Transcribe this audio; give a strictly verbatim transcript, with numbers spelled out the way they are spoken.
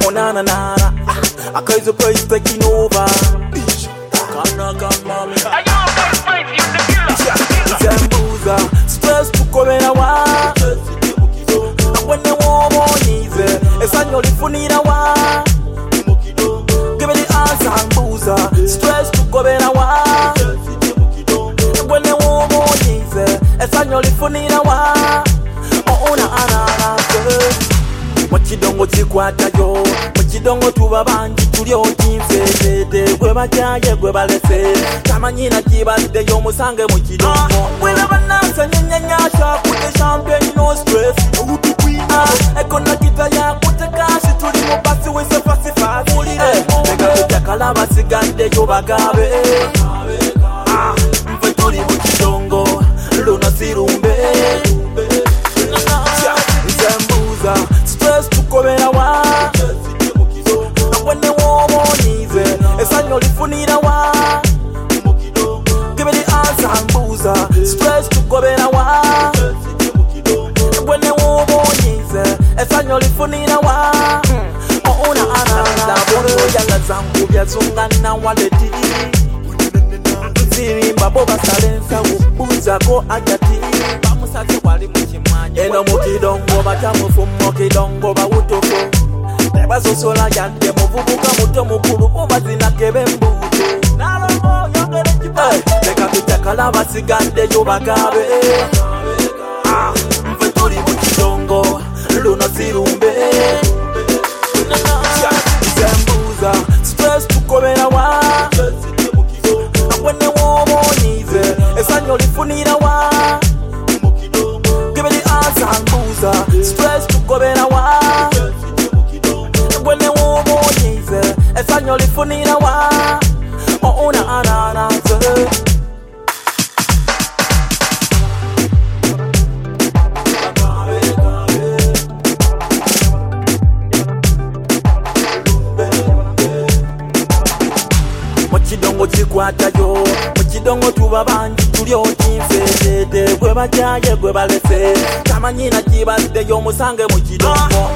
Oh na na na na, I cause the place taking over. Come on, come on, me. I know first fight in the killer. Zembuza, stress tukobera wa. When the war is, it's on your lifunira wa. Give me the answer, Zembuza, stress tukobera wa. When the war is, it's on your lifunira wa. Oh na na na, Machidongo chikwata yo, machidongo tuba banji tulio kinfete, gwe bajaye gwe balese, tamanyina kibadde yo musange mu kidongo. Wela banasa nyanya sha kute champagne no stress, utu kwina, ekona kitaya kute kashi tuli mu basi wese fasi fasi. Ega tutakala basigande yo bagabe. Ah, mfe tuli mu kidongo, luna sirumbe. Zembuza, stress tukobera wa. When the war is, it's on your lifunira wa. Give me the answer, Zembuza, stress tukobera wa. When the war is, it's on your lifunira wa. Oh na na na, bongo yala zangu bya zungana waleti. Zirimba boba salensa ubuza ko agati. Bamusate wali mukimanya. Eno mukidongo batamu fumo kidongo bawutoko. Nebasosola yande muvubuka muto mukulu obazina kebe mbuto. Nalongo yongere kipae. Leka kutakala basigande yo bagabe. Ah, mfe tuli mukidongo luna sirumbe. Zembuza, stress tukobera wa. When the war is, it's on your lifunira wa. Give me the answer, Zembuza, stress tukobera wa. When the war is, it's on your lifunira wa. Oh na na na. Machidongo chikwata yo, machidongo tuba banji tulio kinfete, gwe bajaye gwe balese, tamanyina kibadde yo musange mu kidongo.